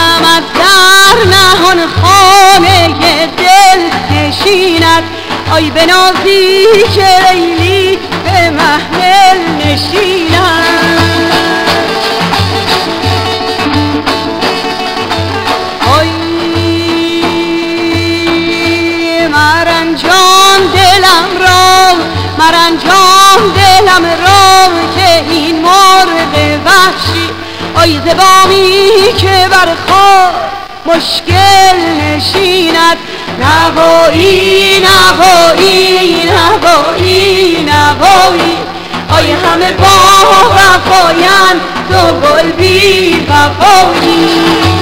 غمت در نهان خانه دل نشیند، آی بنازی که لیلی به محمل نشیند. آی مرنجان دلم را، مرنجان دلم را که این مرغ وحشی، آی زبامی که بر خار مشکل نشیند. نوایی نوایی نوایی نوایی، آی همه با وفایند تو گل بی وفایی.